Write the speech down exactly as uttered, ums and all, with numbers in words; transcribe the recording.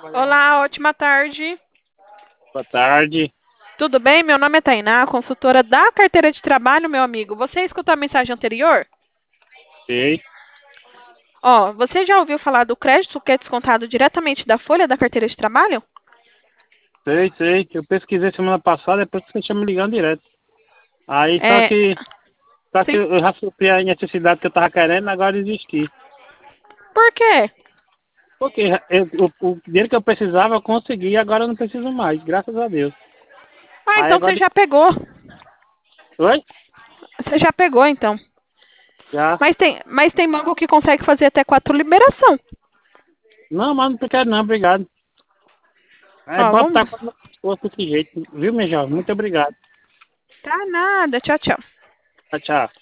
Olá, ótima tarde. Boa tarde. Tudo bem? Meu nome é Tainá, consultora da carteira de trabalho, meu amigo. Você escutou a mensagem anterior? Sei, Ó, você já ouviu falar do crédito que é descontado diretamente da folha da carteira de trabalho? sei, sei. Eu pesquisei semana passada, depois que você tinha me ligando direto. Aí só É, que, só que sim. eu já supri a necessidade que eu tava querendo, agora desisti. Por quê? Porque eu, o, o dinheiro que eu precisava eu consegui, agora eu não preciso mais, graças a Deus. Ah, Aí então você agora. já pegou. Oi? Você já pegou, então. Já. Mas tem, mas tem banco que consegue fazer até quatro liberação. Não, mas não quero não, obrigado. É Ó, bom vamos. estar com o pescoço desse jeito, viu, meu jovem? Muito obrigado. Tá nada. Tchau, tchau. Tchau, tchau.